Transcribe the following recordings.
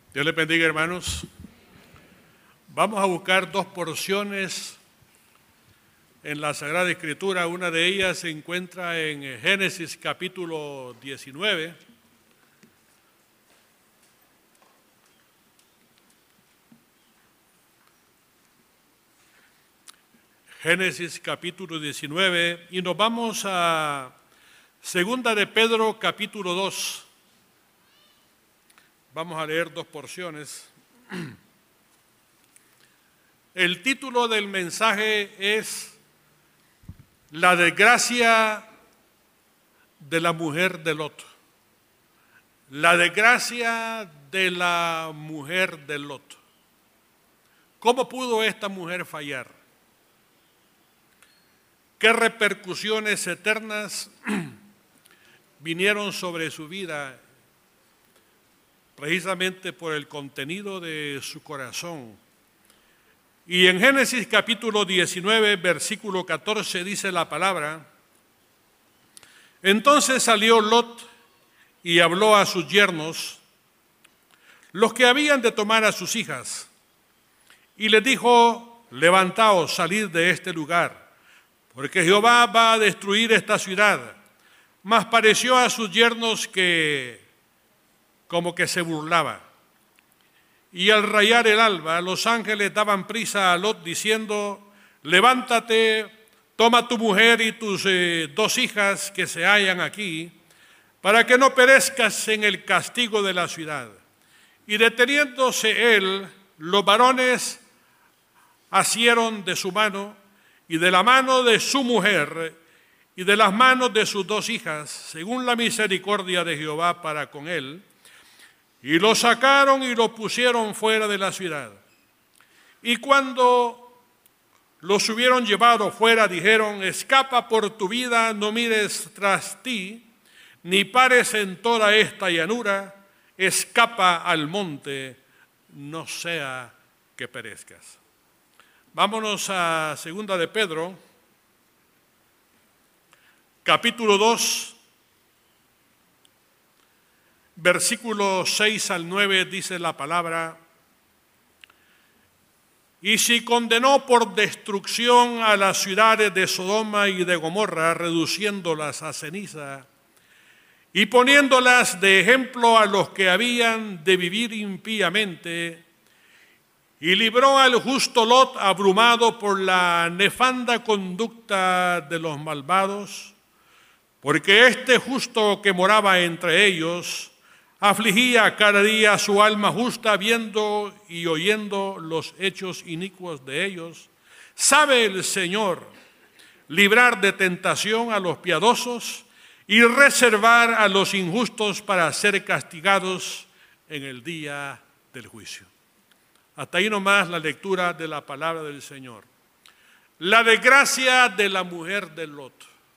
Dios les bendiga, hermanos. Vamos a buscar dos porciones en la Sagrada Escritura. Una de ellas se encuentra en Génesis capítulo 19. Génesis capítulo 19, y nos vamos a Segunda de Pedro capítulo 2. Vamos a leer dos porciones. El título del mensaje es La desgracia de la mujer de Lot. La desgracia de la mujer de Lot. ¿Cómo pudo esta mujer fallar? ¿Qué repercusiones eternas vinieron sobre su vida precisamente por el contenido de su corazón? Y en Génesis capítulo 19, versículo 14 dice la palabra: Entonces salió Lot y habló a sus yernos, los que habían de tomar a sus hijas, y les dijo: levantaos, salid de este lugar, porque Jehová va a destruir esta ciudad. Mas pareció a sus yernos que como que se burlaba. Y al rayar el alba, los ángeles daban prisa a Lot diciendo: levántate, toma tu mujer y tus dos hijas que se hallan aquí, para que no perezcas en el castigo de la ciudad. Y deteniéndose él, los varones asieron de su mano y de la mano de su mujer y de las manos de sus dos hijas, según la misericordia de Jehová para con él, y lo sacaron y lo pusieron fuera de la ciudad. Y cuando los hubieron llevado fuera, dijeron: escapa por tu vida, no mires tras ti, ni pares en toda esta llanura, escapa al monte, no sea que perezcas. Vámonos a Segunda de Pedro, capítulo 2, versículos 6 al 9, dice la palabra: Y si condenó por destrucción a las ciudades de Sodoma y de Gomorra, reduciéndolas a ceniza, y poniéndolas de ejemplo a los que habían de vivir impíamente, y libró al justo Lot abrumado por la nefanda conducta de los malvados, porque este justo que moraba entre ellos afligía cada día su alma justa, viendo y oyendo los hechos inicuos de ellos. Sabe el Señor librar de tentación a los piadosos y reservar a los injustos para ser castigados en el día del juicio. Hasta ahí nomás la lectura de la palabra del Señor. La desgracia de la mujer de Lot.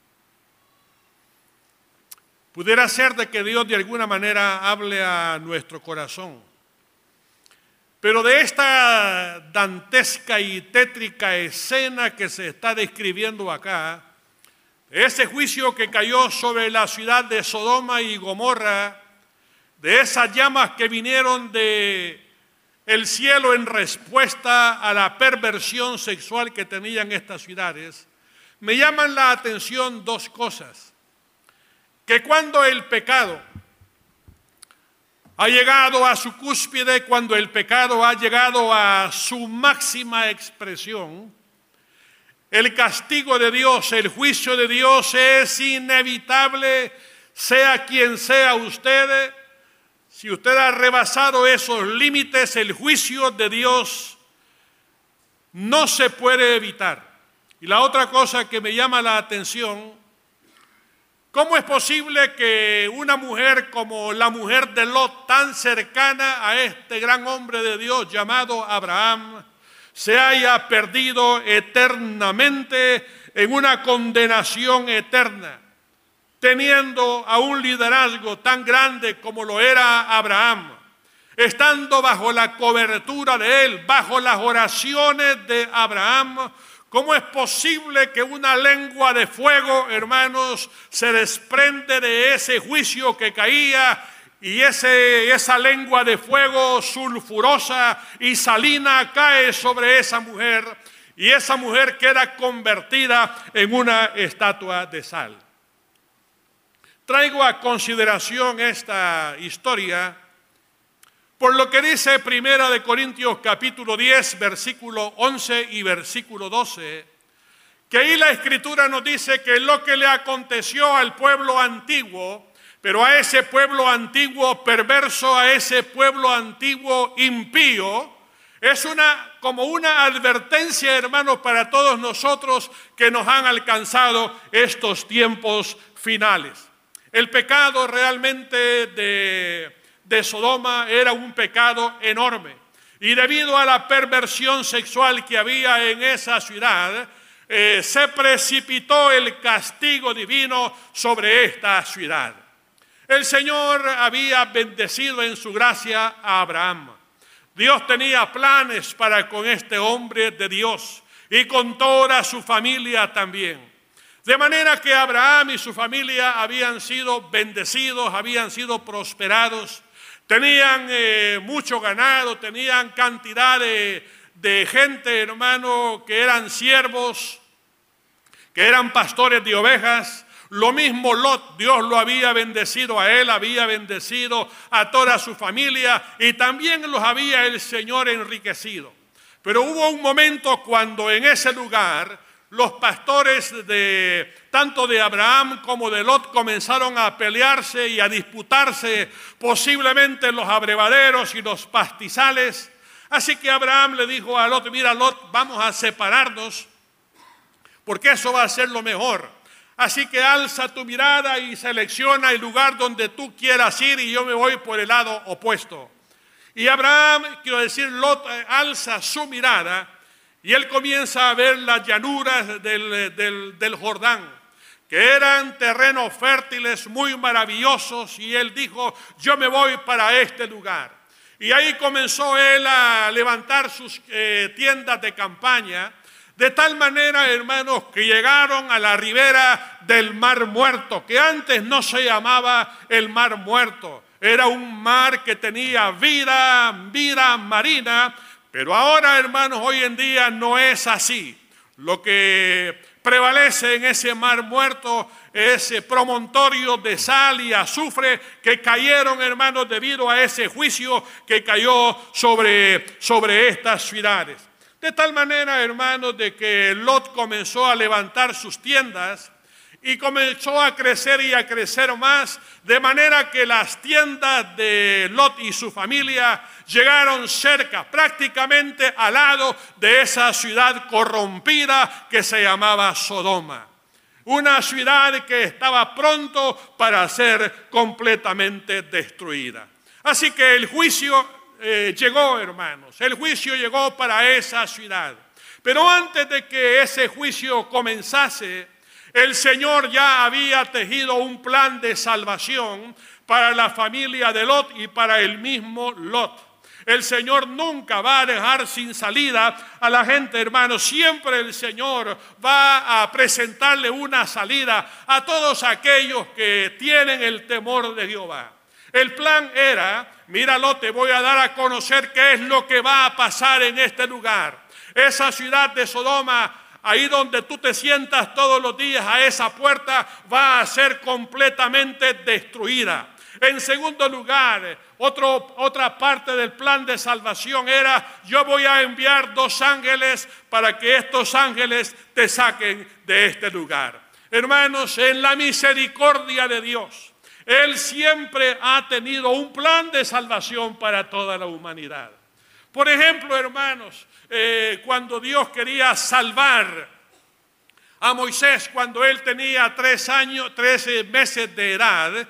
Pudiera ser de que Dios de alguna manera hable a nuestro corazón, pero de esta dantesca y tétrica escena que se está describiendo acá, ese juicio que cayó sobre la ciudad de Sodoma y Gomorra, de esas llamas que vinieron de el cielo en respuesta a la perversión sexual que tenían estas ciudades, me llaman la atención dos cosas. Que cuando el pecado ha llegado a su cúspide, cuando el pecado ha llegado a su máxima expresión, el castigo de Dios, el juicio de Dios es inevitable, sea quien sea usted. Si usted ha rebasado esos límites, el juicio de Dios no se puede evitar. Y la otra cosa que me llama la atención: ¿cómo es posible que una mujer como la mujer de Lot, tan cercana a este gran hombre de Dios llamado Abraham, se haya perdido eternamente en una condenación eterna, teniendo a un liderazgo tan grande como lo era Abraham, estando bajo la cobertura de él, bajo las oraciones de Abraham? ¿Cómo es posible que una lengua de fuego, hermanos, se desprende de ese juicio que caía y esa lengua de fuego sulfurosa y salina cae sobre esa mujer, y esa mujer queda convertida en una estatua de sal. Traigo a consideración esta historia por lo que dice Primera de Corintios capítulo 10, versículo 11 y versículo 12, que ahí la Escritura nos dice que lo que le aconteció al pueblo antiguo, pero a ese pueblo antiguo perverso, a ese pueblo antiguo impío, es como una advertencia, hermanos, para todos nosotros que nos han alcanzado estos tiempos finales. El pecado realmente de Sodoma era un pecado enorme, y debido a la perversión sexual que había en esa ciudad, se precipitó el castigo divino sobre esta ciudad. El Señor había bendecido en su gracia a Abraham. Dios tenía planes para con este hombre de Dios y con toda su familia también. De manera que Abraham y su familia habían sido bendecidos, habían sido prosperados, tenían mucho ganado, tenían cantidad de gente, hermano, que eran siervos, que eran pastores de ovejas. Lo mismo Lot, Dios lo había bendecido a él, había bendecido a toda su familia, y también los había el Señor enriquecido. Pero hubo un momento cuando en ese lugar los pastores tanto de Abraham como de Lot comenzaron a pelearse y a disputarse posiblemente los abrevaderos y los pastizales. Así que Abraham le dijo a Lot: mira, Lot, vamos a separarnos porque eso va a ser lo mejor. Así que alza tu mirada y selecciona el lugar donde tú quieras ir, y yo me voy por el lado opuesto. Y Abraham, quiero decir, Lot, alza su mirada y él comienza a ver las llanuras del Jordán, que eran terrenos fértiles muy maravillosos, y él dijo: yo me voy para este lugar. Y ahí comenzó él a levantar sus tiendas de campaña, de tal manera, hermanos, que llegaron a la ribera del Mar Muerto, que antes no se llamaba el Mar Muerto. Era un mar que tenía vida marina, pero ahora, hermanos, hoy en día no es así. Lo que prevalece en ese Mar Muerto es promontorio de sal y azufre que cayeron, hermanos, debido a ese juicio que cayó sobre estas ciudades. De tal manera, hermanos, de que Lot comenzó a levantar sus tiendas y comenzó a crecer y a crecer más, de manera que las tiendas de Lot y su familia llegaron cerca, prácticamente al lado de esa ciudad corrompida que se llamaba Sodoma. Una ciudad que estaba pronto para ser completamente destruida. Así que el juicio llegó, hermanos, el juicio llegó para esa ciudad. Pero antes de que ese juicio comenzase, el Señor ya había tejido un plan de salvación para la familia de Lot y para el mismo Lot. El Señor nunca va a dejar sin salida a la gente, hermanos. Siempre el Señor va a presentarle una salida a todos aquellos que tienen el temor de Jehová. El plan era: míralo, te voy a dar a conocer qué es lo que va a pasar en este lugar. Esa ciudad de Sodoma, ahí donde tú te sientas todos los días, a esa puerta va a ser completamente destruida. En segundo lugar, otra parte del plan de salvación era: yo voy a enviar 2 ángeles para que estos ángeles te saquen de este lugar. Hermanos, en la misericordia de Dios, Él siempre ha tenido un plan de salvación para toda la humanidad. Por ejemplo, hermanos, cuando Dios quería salvar a Moisés, cuando él tenía 13 meses de edad,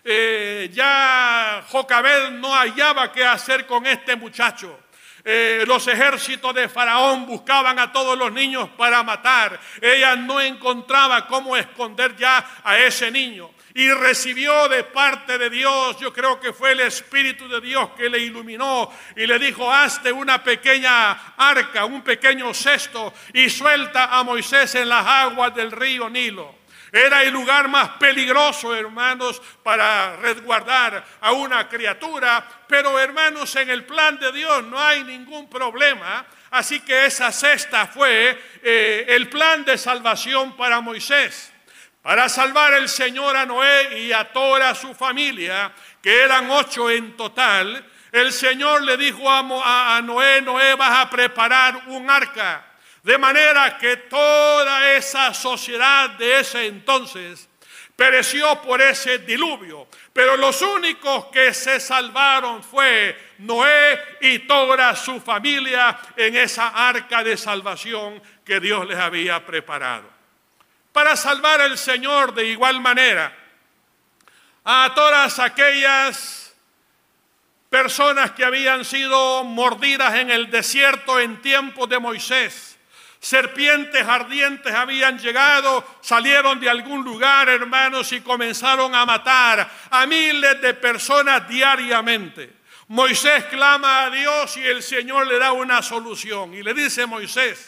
ya Jocabed no hallaba qué hacer con este muchacho. Los ejércitos de Faraón buscaban a todos los niños para matar. Ella no encontraba cómo esconder ya a ese niño. Y recibió de parte de Dios, yo creo que fue el Espíritu de Dios que le iluminó y le dijo: hazte una pequeña arca, un pequeño cesto, y suelta a Moisés en las aguas del río Nilo. Era el lugar más peligroso, hermanos, para resguardar a una criatura. Pero, hermanos, en el plan de Dios no hay ningún problema. Así que esa cesta fue el plan de salvación para Moisés. Para salvar el Señor a Noé y a toda su familia, que eran 8 en total, el Señor le dijo a Noé: Noé, vas a preparar un arca. De manera que toda esa sociedad de ese entonces pereció por ese diluvio. Pero los únicos que se salvaron fue Noé y toda su familia en esa arca de salvación que Dios les había preparado. Para salvar el Señor de igual manera a todas aquellas personas que habían sido mordidas en el desierto en tiempos de Moisés. Serpientes ardientes habían llegado, salieron de algún lugar, hermanos, y comenzaron a matar a miles de personas diariamente. Moisés clama a Dios y el Señor le da una solución. Y le dice Moisés: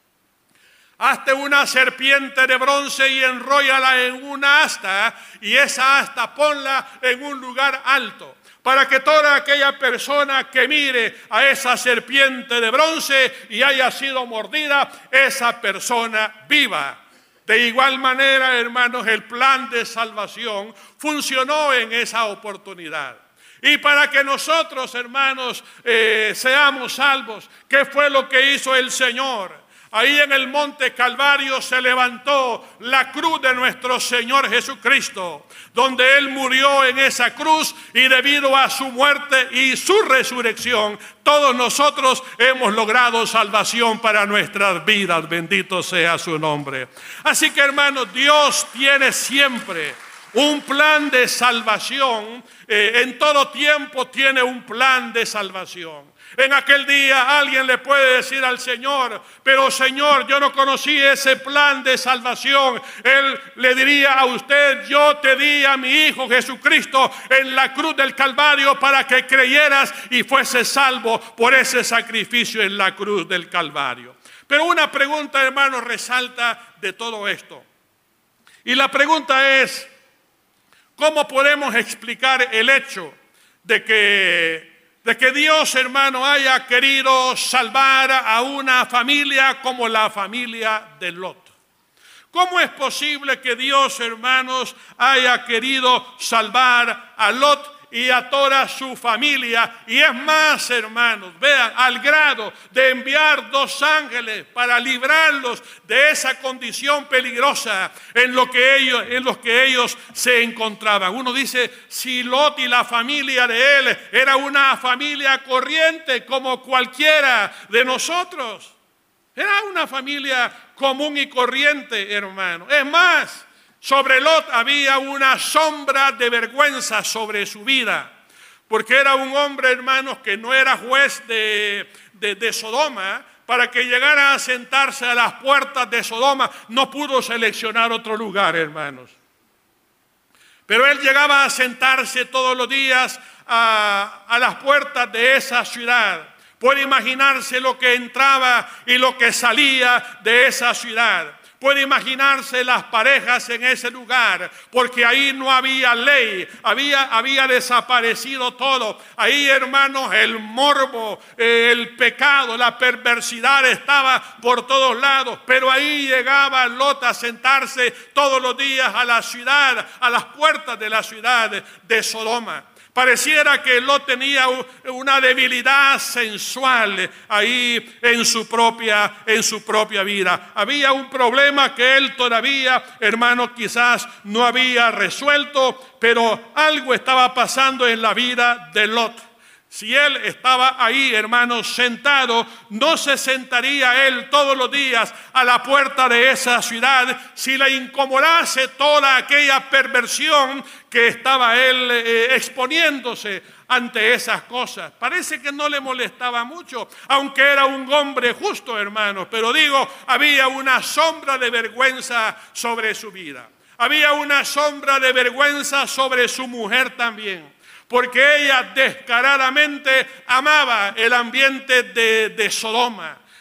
hazte una serpiente de bronce y enróllala en una asta, y esa asta ponla en un lugar alto, para que toda aquella persona que mire a esa serpiente de bronce y haya sido mordida, esa persona viva. De igual manera, hermanos, el plan de salvación funcionó en esa oportunidad. Y para que nosotros, hermanos, seamos salvos, ¿qué fue lo que hizo el Señor? Ahí en el monte Calvario se levantó la cruz de nuestro Señor Jesucristo, donde Él murió en esa cruz, y debido a su muerte y su resurrección, todos nosotros hemos logrado salvación para nuestras vidas. Bendito sea su nombre. Así que, hermanos, Dios tiene siempre un plan de salvación. En todo tiempo tiene un plan de salvación. En aquel día alguien le puede decir al Señor: pero Señor, yo no conocí ese plan de salvación. Él le diría a usted: yo te di a mi Hijo Jesucristo en la cruz del Calvario para que creyeras y fueses salvo por ese sacrificio en la cruz del Calvario. Pero una pregunta, hermano, resalta de todo esto. Y la pregunta es: ¿cómo podemos explicar el hecho de que Dios, hermano, haya querido salvar a una familia como la familia de Lot? ¿Cómo es posible que Dios, hermanos, haya querido salvar a Lot y a toda su familia? Y es más, hermanos, vean, al grado de enviar 2 ángeles para librarlos de esa condición peligrosa en los que ellos se encontraban. Uno dice: si Lot y la familia de él era una familia corriente como cualquiera de nosotros. Era una familia común y corriente, hermano. Es más, sobre Lot había una sombra de vergüenza sobre su vida, porque era un hombre, hermanos, que no era juez de Sodoma. Para que llegara a sentarse a las puertas de Sodoma, no pudo seleccionar otro lugar, hermanos. Pero él llegaba a sentarse todos los días a las puertas de esa ciudad. Puede imaginarse lo que entraba y lo que salía de esa ciudad. Puede imaginarse las parejas en ese lugar, porque ahí no había ley, había desaparecido todo. Ahí, hermanos, el morbo, el pecado, la perversidad estaba por todos lados. Pero ahí llegaba Lot a sentarse todos los días a la ciudad, a las puertas de la ciudad de Sodoma. Pareciera que Lot tenía una debilidad sensual ahí en su propia vida. Había un problema que él todavía, hermano, quizás no había resuelto, pero algo estaba pasando en la vida de Lot. Si él estaba ahí, hermanos, sentado, no se sentaría él todos los días a la puerta de esa ciudad si le incomodase toda aquella perversión que estaba él exponiéndose ante esas cosas. Parece que no le molestaba mucho, aunque era un hombre justo, hermanos. Pero digo, había una sombra de vergüenza sobre su vida. Había una sombra de vergüenza sobre su mujer también, porque ella descaradamente amaba el ambiente de Sodoma.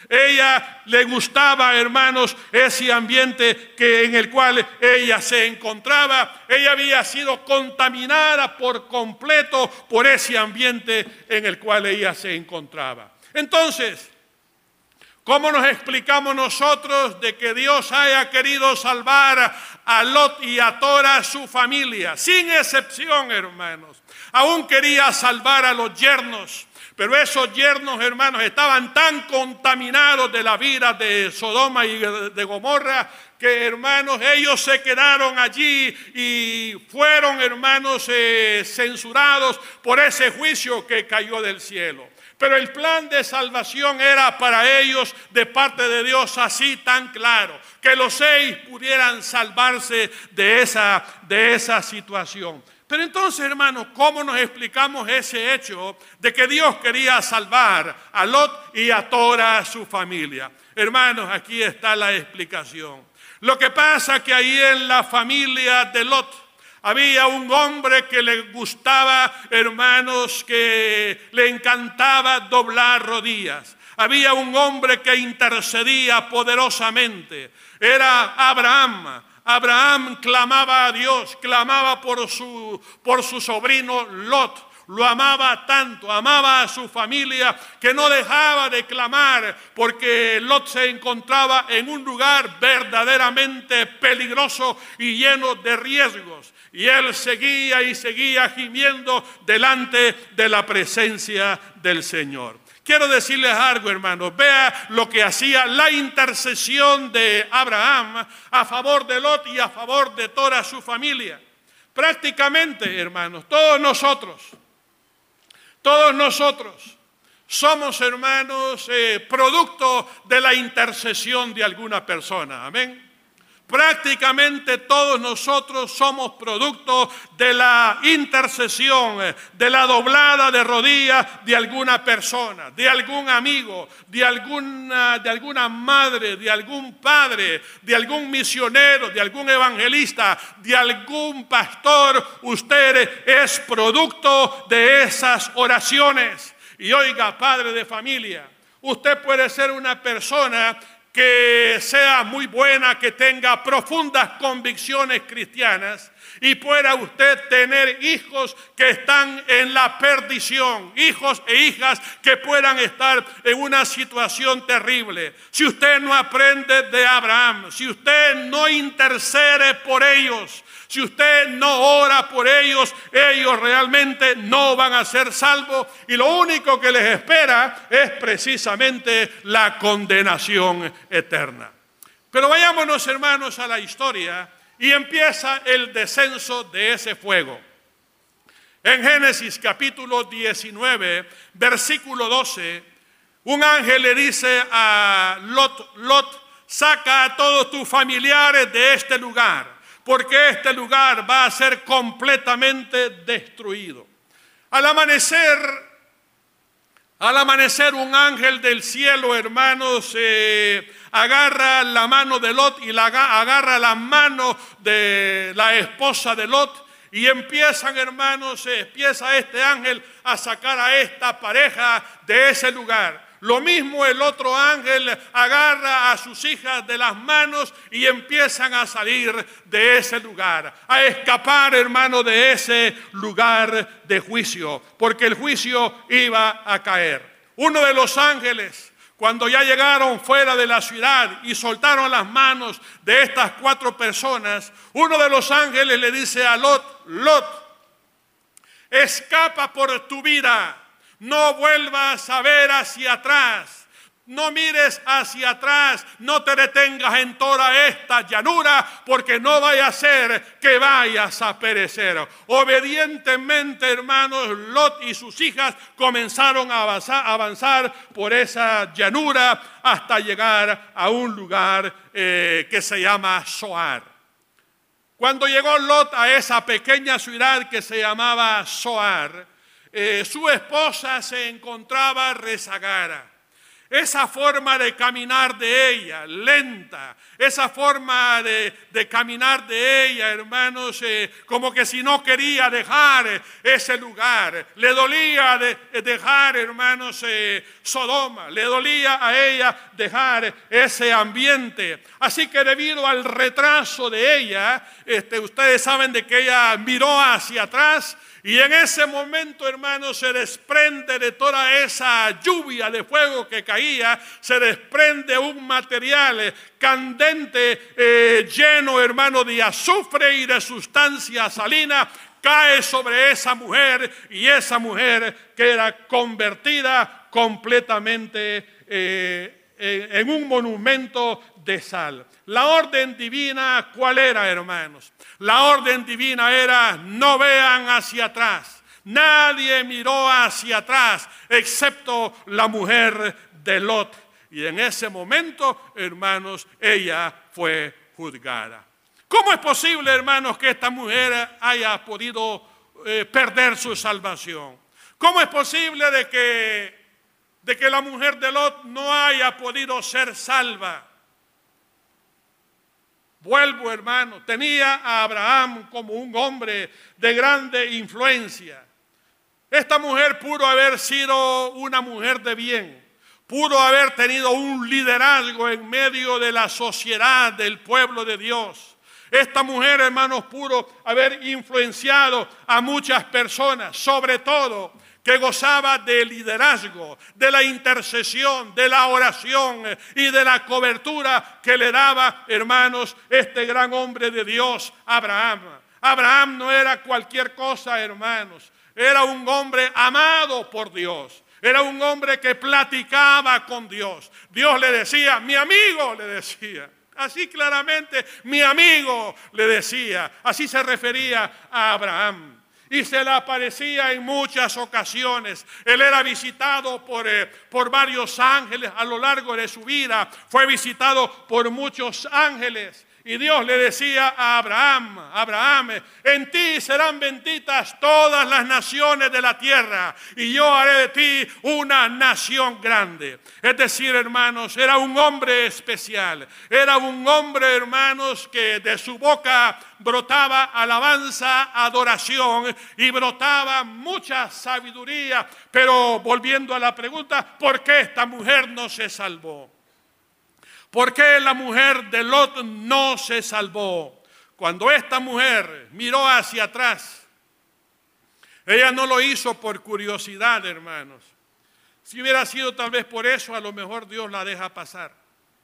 Ella le gustaba, hermanos, ese ambiente en el cual ella se encontraba. Ella había sido contaminada por completo por ese ambiente en el cual ella se encontraba. Entonces, ¿cómo nos explicamos nosotros de que Dios haya querido salvar a Lot y a toda su familia? Sin excepción, hermanos. Aún quería salvar a los yernos. Pero esos yernos, hermanos, estaban tan contaminados de la vida de Sodoma y de Gomorra que, hermanos, ellos se quedaron allí y fueron, hermanos, censurados por ese juicio que cayó del cielo. Pero el plan de salvación era para ellos de parte de Dios así tan claro, que los 6 pudieran salvarse de esa situación. Pero entonces, hermanos, ¿cómo nos explicamos ese hecho de que Dios quería salvar a Lot y a toda su familia? Hermanos, aquí está la explicación. Lo que pasa es que ahí en la familia de Lot había un hombre que le gustaba, hermanos, que le encantaba doblar rodillas. Había un hombre que intercedía poderosamente. Era Abraham. Abraham clamaba a Dios, clamaba por su sobrino Lot. Lo amaba tanto, amaba a su familia, que no dejaba de clamar, porque Lot se encontraba en un lugar verdaderamente peligroso y lleno de riesgos. Y él seguía y seguía gimiendo delante de la presencia del Señor. Quiero decirles algo, hermanos. Vea lo que hacía la intercesión de Abraham a favor de Lot y a favor de toda su familia. Prácticamente, hermanos, todos nosotros somos, hermanos, producto de la intercesión de alguna persona. Amén. Prácticamente todos nosotros somos producto de la intercesión, de la doblada de rodillas de alguna persona, de algún amigo, de alguna madre, de algún padre, de algún misionero, de algún evangelista, de algún pastor. Usted es producto de esas oraciones. Y oiga, padre de familia, usted puede ser una persona que sea muy buena, que tenga profundas convicciones cristianas y pueda usted tener hijos que están en la perdición, hijos e hijas que puedan estar en una situación terrible. Si usted no aprende de Abraham, si usted no intercede por ellos, si usted no ora por ellos, ellos realmente no van a ser salvos y lo único que les espera es precisamente la condenación eterna. Pero vayámonos, hermanos, a la historia y empieza el descenso de ese fuego. En Génesis capítulo 19, versículo 12, un ángel le dice a Lot, saca a todos tus familiares de este lugar, porque este lugar va a ser completamente destruido. Al amanecer un ángel del cielo, hermanos, agarra la mano de Lot y agarra la mano de la esposa de Lot y empieza este ángel a sacar a esta pareja de ese lugar. Lo mismo el otro ángel agarra a sus hijas de las manos y empiezan a salir de ese lugar, a escapar, hermano, de ese lugar de juicio, porque el juicio iba a caer. Uno de los ángeles, cuando ya llegaron fuera de la ciudad y soltaron las manos de estas 4 personas, uno de los ángeles le dice a Lot, escapa por tu vida. No vuelvas a ver hacia atrás, no mires hacia atrás, no te detengas en toda esta llanura, porque no vaya a ser que vayas a perecer. Obedientemente, hermanos, Lot y sus hijas comenzaron a avanzar por esa llanura hasta llegar a un lugar que se llama Zoar. Cuando llegó Lot a esa pequeña ciudad que se llamaba Zoar, su esposa se encontraba rezagada. esa forma de caminar de ella, lenta, esa forma de caminar de ella, hermanos, como que si no quería dejar ese lugar. Le dolía dejar, hermanos, Sodoma, le dolía a ella dejar ese ambiente. Así que debido al retraso de ella, ustedes saben de que ella miró hacia atrás. Y en ese momento, hermanos, se desprende de toda esa lluvia de fuego que caía, se desprende un material candente, lleno, hermano, de azufre y de sustancia salina, cae sobre esa mujer, y esa mujer queda convertida completamente en un monumento de sal. La orden divina, ¿cuál era, hermanos? La orden divina era: no vean hacia atrás. Nadie miró hacia atrás, excepto la mujer de Lot. Y en ese momento, hermanos, ella fue juzgada. ¿Cómo es posible, hermanos, que esta mujer haya podido perder su salvación? ¿Cómo es posible de que la mujer de Lot no haya podido ser salva? Vuelvo, hermano, tenía a Abraham como un hombre de grande influencia. Esta mujer pudo haber sido una mujer de bien, pudo haber tenido un liderazgo en medio de la sociedad del pueblo de Dios. Esta mujer, hermanos, pudo haber influenciado a muchas personas, sobre todo que gozaba de liderazgo, de la intercesión, de la oración y de la cobertura que le daba, hermanos, este gran hombre de Dios, Abraham. Abraham no era cualquier cosa, hermanos. Era un hombre amado por Dios. Era un hombre que platicaba con Dios. Dios le decía: mi amigo, le decía. Así claramente, mi amigo, le decía. Así se refería a Abraham. Y se le aparecía en muchas ocasiones. Él era visitado por varios ángeles a lo largo de su vida. Fue visitado por muchos ángeles. Y Dios le decía a Abraham: Abraham, en ti serán benditas todas las naciones de la tierra, y yo haré de ti una nación grande. Es decir, hermanos, era un hombre especial. Era un hombre, hermanos, que de su boca brotaba alabanza, adoración, y brotaba mucha sabiduría. Pero volviendo a la pregunta, ¿por qué esta mujer no se salvó? ¿Por qué la mujer de Lot no se salvó? Cuando esta mujer miró hacia atrás, ella no lo hizo por curiosidad, hermanos. Si hubiera sido tal vez por eso, a lo mejor Dios la deja pasar.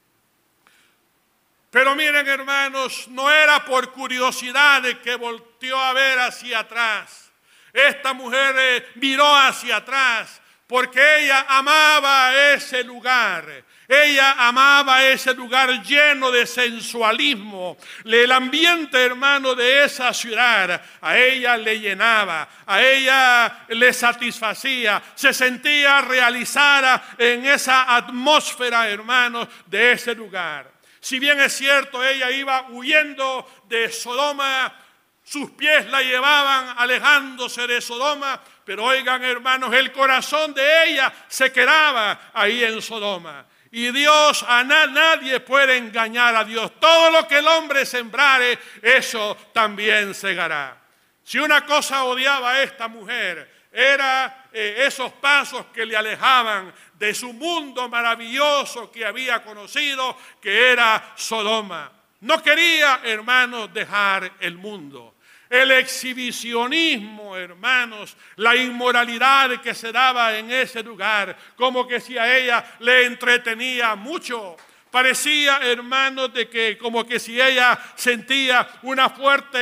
Pero miren, hermanos, no era por curiosidad que volteó a ver hacia atrás. Esta mujer miró hacia atrás porque ella amaba ese lugar. Ella amaba ese lugar lleno de sensualismo. El ambiente, hermano, de esa ciudad a ella le llenaba, a ella le satisfacía. Se sentía realizada en esa atmósfera, hermano, de ese lugar. Si bien es cierto, ella iba huyendo de Sodoma, sus pies la llevaban alejándose de Sodoma, pero oigan, hermanos, el corazón de ella se quedaba ahí en Sodoma. Y Dios, nadie puede engañar a Dios. Todo lo que el hombre sembrare, eso también segará. Si una cosa odiaba a esta mujer, era esos pasos que le alejaban de su mundo maravilloso que había conocido, que era Sodoma. No quería, hermanos, dejar el mundo. El exhibicionismo, hermanos, la inmoralidad que se daba en ese lugar, como que si a ella le entretenía mucho. Parecía, hermanos, de que como que si ella sentía una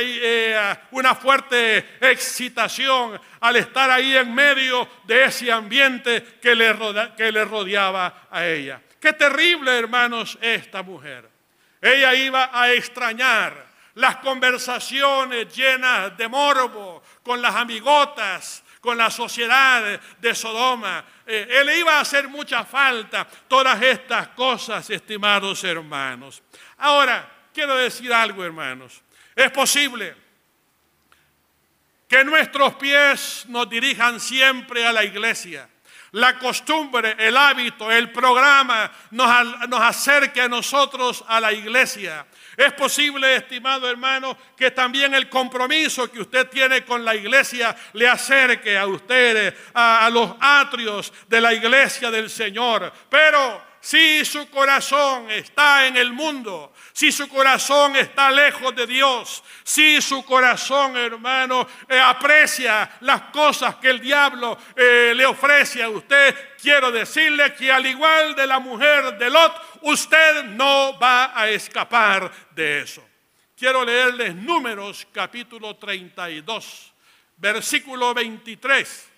fuerte excitación al estar ahí en medio de ese ambiente que le rodeaba a ella. Qué terrible, hermanos, esta mujer. Ella iba a extrañar las conversaciones llenas de morbo con las amigotas, con la sociedad de Sodoma. Él iba a hacer mucha falta todas estas cosas, estimados hermanos. Ahora, quiero decir algo, hermanos. Es posible que nuestros pies nos dirijan siempre a la iglesia. la costumbre, el hábito, el programa nos acerque a nosotros a la iglesia. Es posible, estimado hermano, que también el compromiso que usted tiene con la iglesia le acerque a usted a los atrios de la iglesia del Señor. Pero si su corazón está en el mundo, si su corazón está lejos de Dios, si su corazón, hermano, aprecia las cosas que el diablo le ofrece a usted, quiero decirle que al igual de la mujer de Lot, usted no va a escapar de eso. Quiero leerles Números capítulo 32, versículo 23.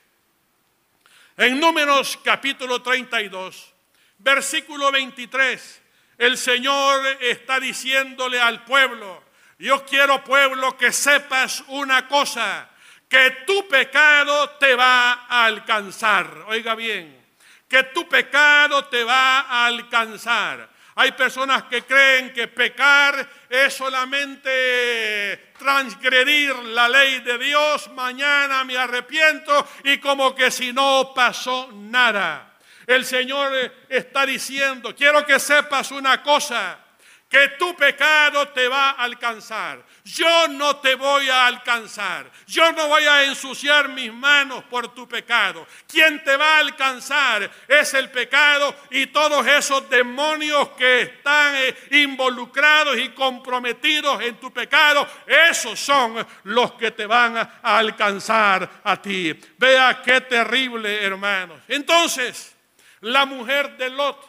En Números capítulo 32, versículo 23, el Señor está diciéndole al pueblo: yo quiero, pueblo, que sepas una cosa, que tu pecado te va a alcanzar. Oiga bien, que tu pecado te va a alcanzar. Hay personas que creen que pecar es solamente transgredir la ley de Dios. Mañana me arrepiento y como que si no pasó nada. El Señor está diciendo: quiero que sepas una cosa, que tu pecado te va a alcanzar. Yo no te voy a alcanzar. Yo no voy a ensuciar mis manos por tu pecado. Quien te va a alcanzar es el pecado y todos esos demonios que están involucrados y comprometidos en tu pecado. Esos son los que te van a alcanzar a ti. Vea qué terrible, hermanos. Entonces, la mujer de Lot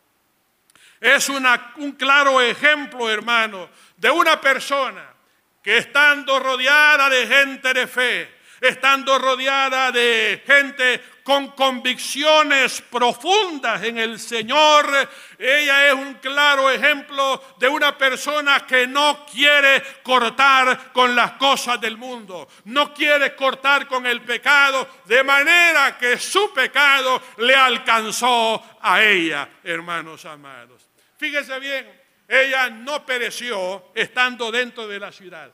es un claro ejemplo, hermano, de una persona que, estando rodeada de gente de fe, estando rodeada de gente con convicciones profundas en el Señor, ella es un claro ejemplo de una persona que no quiere cortar con las cosas del mundo, no quiere cortar con el pecado, de manera que su pecado le alcanzó a ella, hermanos amados. Fíjese bien, ella no pereció estando dentro de la ciudad,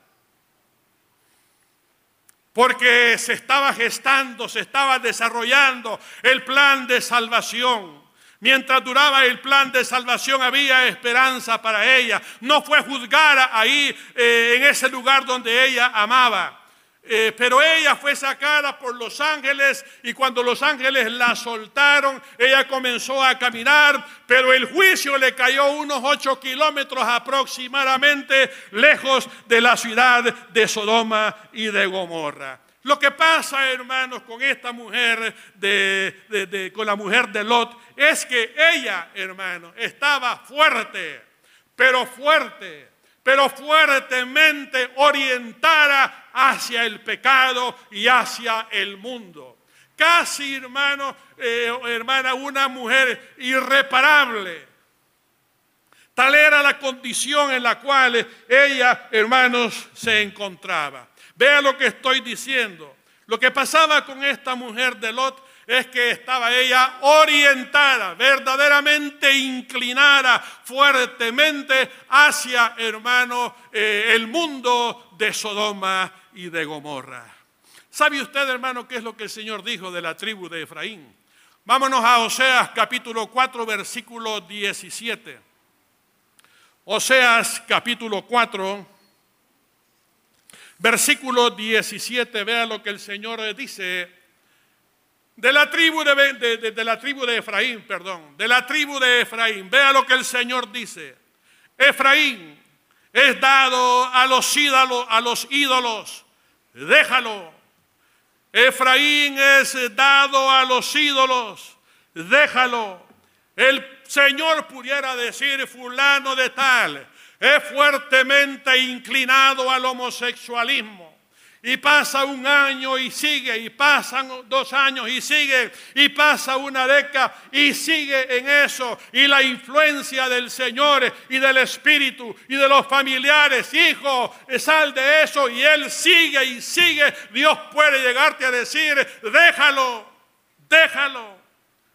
porque se estaba gestando, se estaba desarrollando el plan de salvación. Mientras duraba el plan de salvación había esperanza para ella. No fue juzgada ahí en ese lugar donde ella amaba. Pero ella fue sacada por los ángeles y cuando los ángeles la soltaron, ella comenzó a caminar, pero el juicio le cayó unos 8 kilómetros aproximadamente lejos de la ciudad de Sodoma y de Gomorra. Lo que pasa, hermanos, con esta mujer, con la mujer de Lot, es que ella, hermanos, estaba fuerte, pero fuertemente orientada hacia el pecado y hacia el mundo. Casi, hermano, hermana, una mujer irreparable. Tal era la condición en la cual ella, hermanos, se encontraba. Vea lo que estoy diciendo. Lo que pasaba con esta mujer de Lot es que estaba ella orientada, verdaderamente inclinada fuertemente hacia, hermano, el mundo de Sodoma y de Gomorra. ¿Sabe usted, hermano, qué es lo que el Señor dijo de la tribu de Efraín? Vámonos a Oseas capítulo 4, versículo 17. Oseas capítulo 4, versículo 17. Vea lo que el Señor dice de la tribu de Efraín. Vea lo que el Señor dice. Efraín es dado a los ídolos, déjalo. Efraín es dado a los ídolos, déjalo. El Señor pudiera decir: fulano de tal es fuertemente inclinado al homosexualismo. Y pasa un año y sigue, y pasan 2 años y sigue, y pasa una década y sigue en eso. Y la influencia del Señor y del Espíritu y de los familiares: hijo, sal de eso, y él sigue y sigue. Dios puede llegarte a decir: déjalo.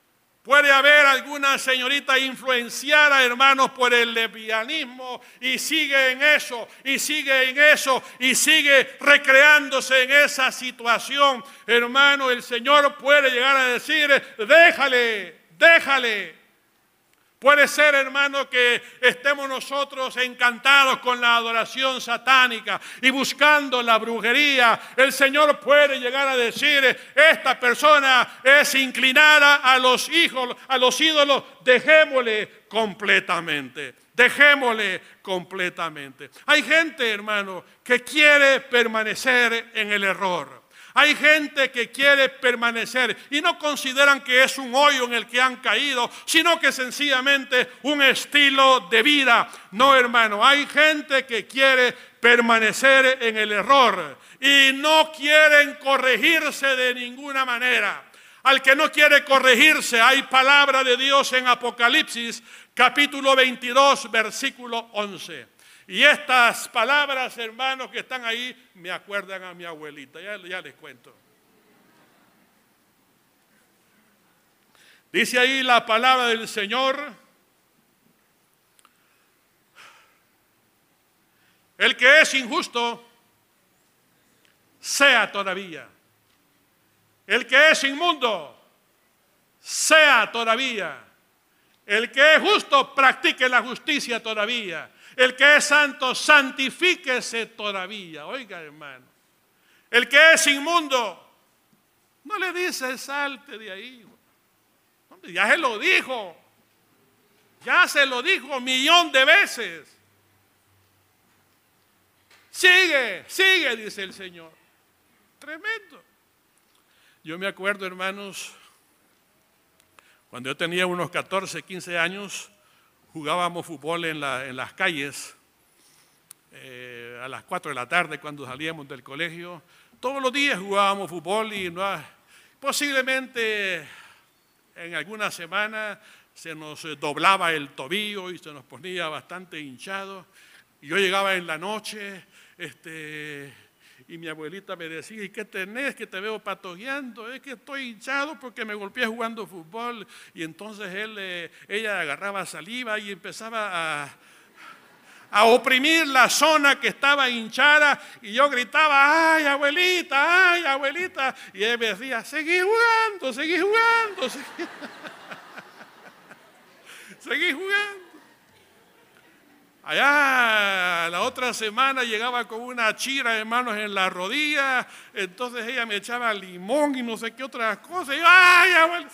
Puede haber alguna señorita influenciada, hermanos, por el lesbianismo y sigue en eso, y sigue en eso, y sigue recreándose en esa situación. Hermano, el Señor puede llegar a decir, déjale, déjale. Puede ser, hermano, que estemos nosotros encantados con la adoración satánica y buscando la brujería. El Señor puede llegar a decir, esta persona es inclinada a los ídolos, dejémosle completamente. Dejémosle completamente. Hay gente, hermano, que quiere permanecer en el error. Hay gente que quiere permanecer y no consideran que es un hoyo en el que han caído, sino que sencillamente un estilo de vida. No, hermano, hay gente que quiere permanecer en el error y no quieren corregirse de ninguna manera. Al que no quiere corregirse, hay palabra de Dios en Apocalipsis, capítulo 22, versículo 11. Y estas palabras, hermanos, que están ahí, me acuerdan a mi abuelita. Ya les cuento. Dice ahí la palabra del Señor. El que es injusto, sea todavía. El que es inmundo, sea todavía. El que es justo, practique la justicia todavía. El que es santo, santifíquese todavía. Oiga, hermano. El que es inmundo, no le dice salte de ahí. Ya se lo dijo. Ya se lo dijo 1,000,000 de veces. Sigue, sigue, dice el Señor. Tremendo. Yo me acuerdo, hermanos, cuando yo tenía unos 14, 15 años, jugábamos fútbol en las calles a las 4 de la tarde cuando salíamos del colegio. Todos los días jugábamos fútbol y posiblemente en alguna semana se nos doblaba el tobillo y se nos ponía bastante hinchado. Y yo llegaba en la noche y mi abuelita me decía, ¿y qué tenés? Que te veo patojeando. Es que estoy hinchado porque me golpeé jugando fútbol. Y entonces ella agarraba saliva y empezaba a oprimir la zona que estaba hinchada. Y yo gritaba, ¡ay, abuelita! ¡Ay, abuelita! Y ella me decía, seguí jugando, seguí jugando. Seguí jugando. Allá la otra semana llegaba con una chira, hermanos, en la rodilla. Entonces ella me echaba limón y no sé qué otras cosas. Y yo, ¡ay, abuelo!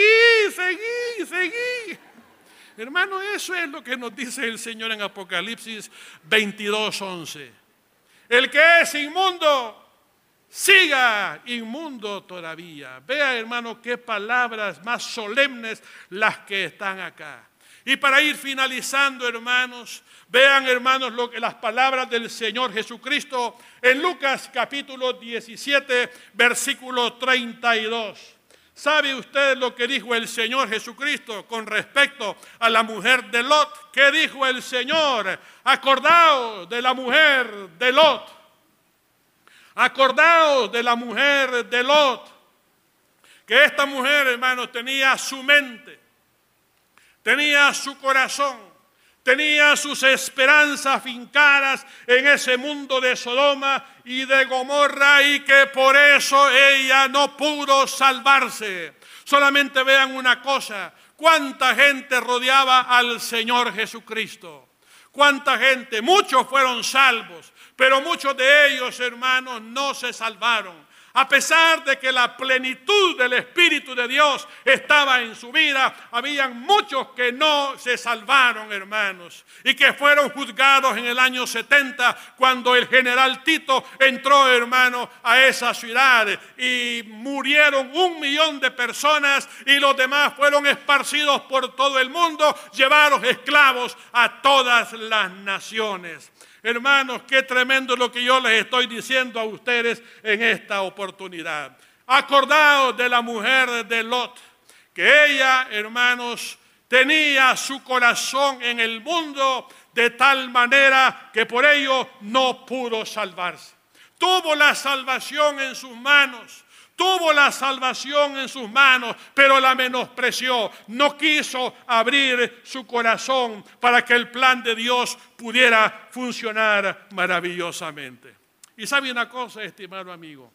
Seguí. Hermano, eso es lo que nos dice el Señor en Apocalipsis 22:11. El que es inmundo, siga inmundo todavía. Vea, hermano, qué palabras más solemnes las que están acá. Y para ir finalizando, hermanos, vean, hermanos, las palabras del Señor Jesucristo en Lucas capítulo 17, versículo 32. ¿Sabe usted lo que dijo el Señor Jesucristo con respecto a la mujer de Lot? ¿Qué dijo el Señor? Acordaos de la mujer de Lot. Acordaos de la mujer de Lot. Que esta mujer, hermanos, tenía su mente. Tenía su corazón, tenía sus esperanzas fincadas en ese mundo de Sodoma y de Gomorra y que por eso ella no pudo salvarse. Solamente vean una cosa, cuánta gente rodeaba al Señor Jesucristo. Cuánta gente, muchos fueron salvos, pero muchos de ellos, hermanos, no se salvaron. A pesar de que la plenitud del Espíritu de Dios estaba en su vida, habían muchos que no se salvaron, hermanos, y que fueron juzgados en el año 70, cuando el general Tito entró, hermano, a esa ciudad y murieron 1,000,000 de personas y los demás fueron esparcidos por todo el mundo, llevaron esclavos a todas las naciones. Hermanos, qué tremendo lo que yo les estoy diciendo a ustedes en esta oportunidad. Acordaos de la mujer de Lot, que ella, hermanos, tenía su corazón en el mundo de tal manera que por ello no pudo salvarse. Tuvo la salvación en sus manos. Tuvo la salvación en sus manos, pero la menospreció. No quiso abrir su corazón para que el plan de Dios pudiera funcionar maravillosamente. Y sabe una cosa, estimado amigo.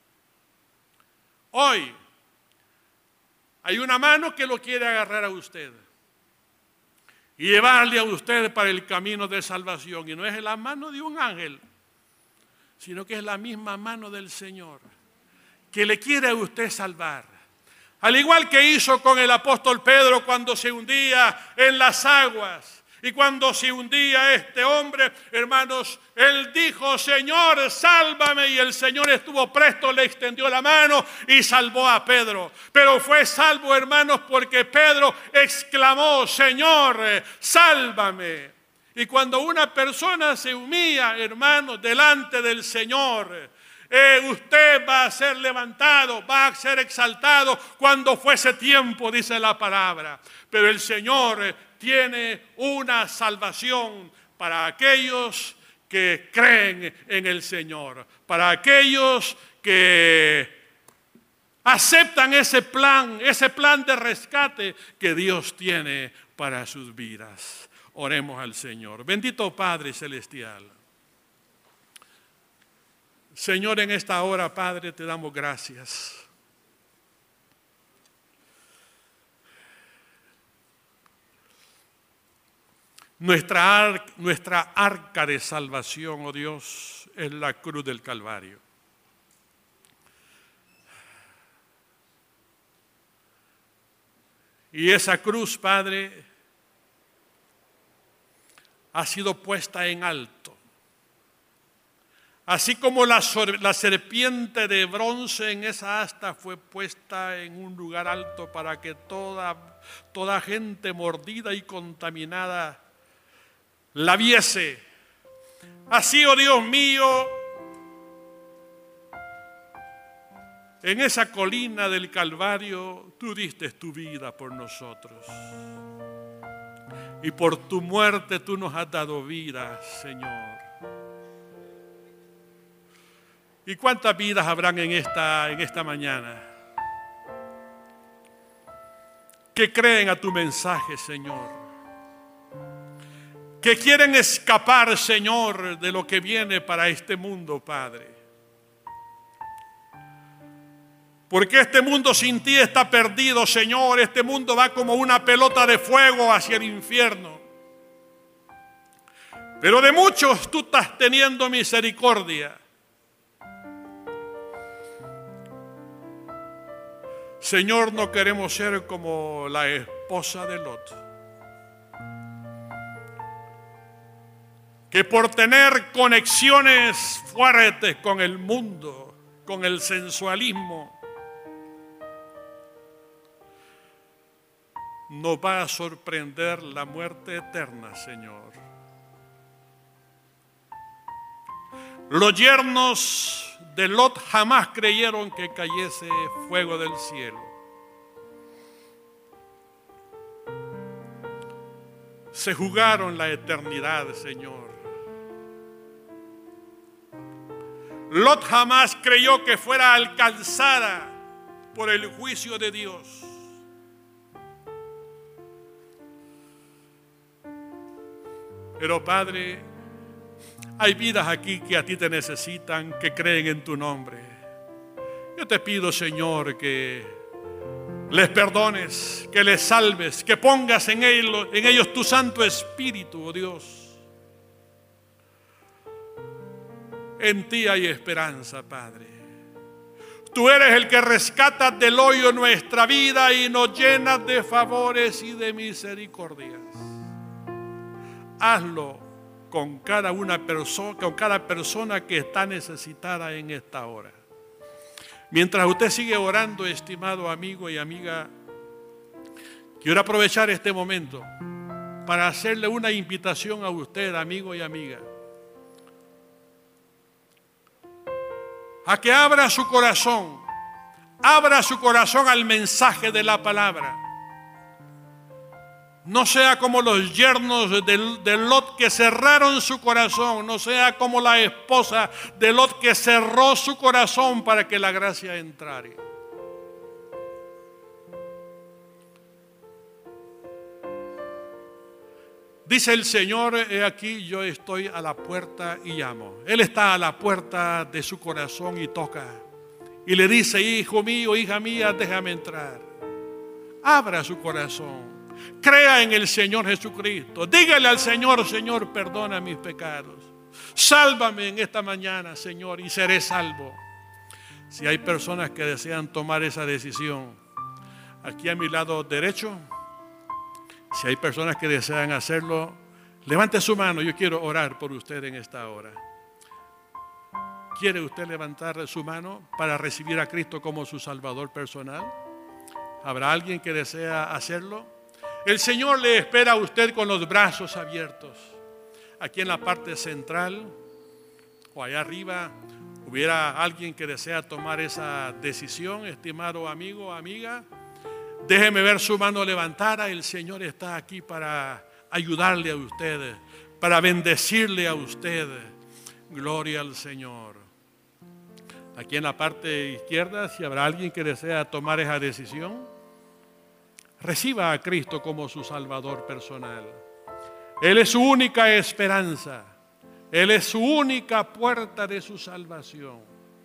Hoy hay una mano que lo quiere agarrar a usted y llevarle a usted para el camino de salvación. Y no es la mano de un ángel, sino que es la misma mano del Señor, que le quiere a usted salvar. Al igual que hizo con el apóstol Pedro cuando se hundía en las aguas. Y cuando se hundía este hombre, hermanos, él dijo: Señor, sálvame. Y el Señor estuvo presto, le extendió la mano y salvó a Pedro. Pero fue salvo, hermanos, porque Pedro exclamó: Señor, sálvame. Y cuando una persona se humilla, hermanos, delante del Señor, usted va a ser levantado, va a ser exaltado cuando fuese tiempo, dice la palabra. Pero el Señor tiene una salvación para aquellos que creen en el Señor, para aquellos que aceptan ese plan de rescate que Dios tiene para sus vidas. Oremos al Señor. Bendito Padre Celestial. Señor, en esta hora, Padre, te damos gracias. Nuestra arca de salvación, oh Dios, es la cruz del Calvario. Y esa cruz, Padre, ha sido puesta en alto. Así como la serpiente de bronce en esa asta fue puesta en un lugar alto para que toda gente mordida y contaminada la viese. Así, oh Dios mío, en esa colina del Calvario, tú diste tu vida por nosotros. Y por tu muerte tú nos has dado vida, Señor. ¿Y cuántas vidas habrán en esta mañana que creen a tu mensaje, Señor? Que quieren escapar, Señor, de lo que viene para este mundo, Padre. Porque este mundo sin ti está perdido, Señor. Este mundo va como una pelota de fuego hacia el infierno. Pero de muchos tú estás teniendo misericordia. Señor, no queremos ser como la esposa de Lot, que por tener conexiones fuertes con el mundo, con el sensualismo, nos va a sorprender la muerte eterna, Señor. Los yernos de Lot jamás creyeron que cayese fuego del cielo. Se jugaron la eternidad, Señor. Lot jamás creyó que fuera alcanzada por el juicio de Dios. Pero, Padre, hay vidas aquí que a ti te necesitan, que creen en tu nombre. Yo te pido, Señor, que les perdones, que les salves, que pongas en ellos tu Santo Espíritu, oh Dios. En ti hay esperanza, Padre. Tú eres el que rescatas del hoyo nuestra vida y nos llenas de favores y de misericordias. Hazlo con cada persona que está necesitada en esta hora. Mientras usted sigue orando, estimado amigo y amiga, quiero aprovechar este momento para hacerle una invitación a usted, amigo y amiga, a que abra su corazón al mensaje de la palabra. No sea como los yernos de Lot que cerraron su corazón. No sea como la esposa de Lot que cerró su corazón para que la gracia entrara. Dice el Señor: he aquí, yo estoy a la puerta y llamo. Él está a la puerta de su corazón y toca. Y le dice: hijo mío, hija mía, déjame entrar. Abra su corazón. Crea en el Señor Jesucristo. Dígale al Señor: Señor, perdona mis pecados. Sálvame en esta mañana, Señor, y seré salvo. Si hay personas que desean tomar esa decisión, aquí a mi lado derecho, si hay personas que desean hacerlo, levante su mano. Yo quiero orar por usted en esta hora. ¿Quiere usted levantar su mano para recibir a Cristo como su Salvador personal? ¿Habrá alguien que desea hacerlo? El Señor le espera a usted con los brazos abiertos. Aquí en la parte central o allá arriba, ¿hubiera alguien que desea tomar esa decisión, estimado amigo o amiga? Déjeme ver su mano levantada. El Señor está aquí para ayudarle a usted, para bendecirle a usted. Gloria al Señor. Aquí en la parte izquierda, si habrá alguien que desea tomar esa decisión, reciba a Cristo como su Salvador personal. Él es su única esperanza. Él es su única puerta de su salvación.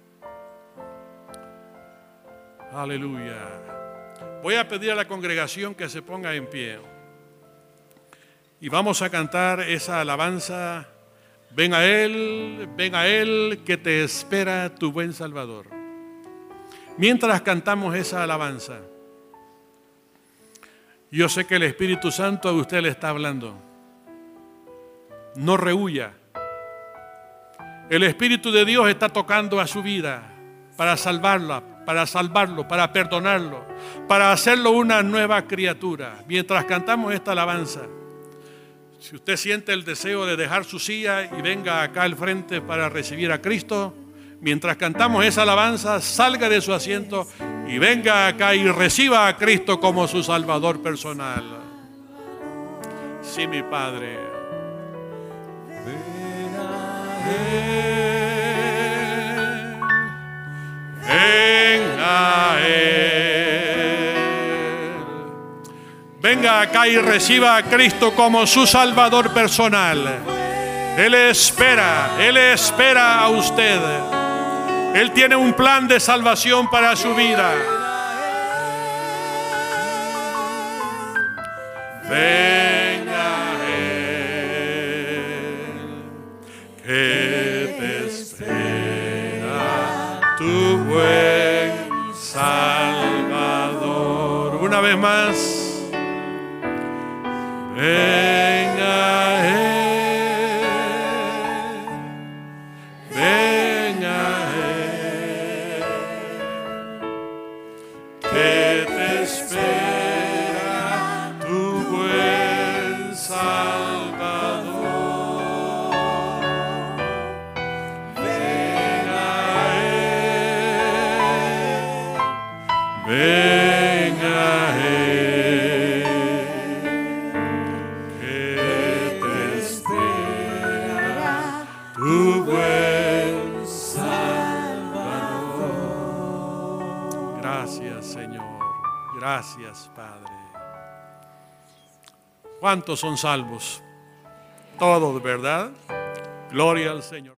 Aleluya. Voy a pedir a la congregación que se ponga en pie. Y vamos a cantar esa alabanza. Ven a Él que te espera tu buen Salvador. Mientras cantamos esa alabanza, yo sé que el Espíritu Santo a usted le está hablando. No rehuya. El Espíritu de Dios está tocando a su vida para salvarla, para perdonarlo, para hacerlo una nueva criatura. Mientras cantamos esta alabanza, si usted siente el deseo de dejar su silla y venga acá al frente para recibir a Cristo, mientras cantamos esa alabanza, salga de su asiento y venga acá y reciba a Cristo como su Salvador personal. Sí, mi Padre. Ven a Él. Venga acá y reciba a Cristo como su Salvador personal. Él espera a usted. Él tiene un plan de salvación para su vida. Ven a Él, que te espera tu buen Salvador. Una vez más. Ven a Él. Gracias, Padre. ¿Cuántos son salvos? Todos, ¿verdad? Gloria al Señor.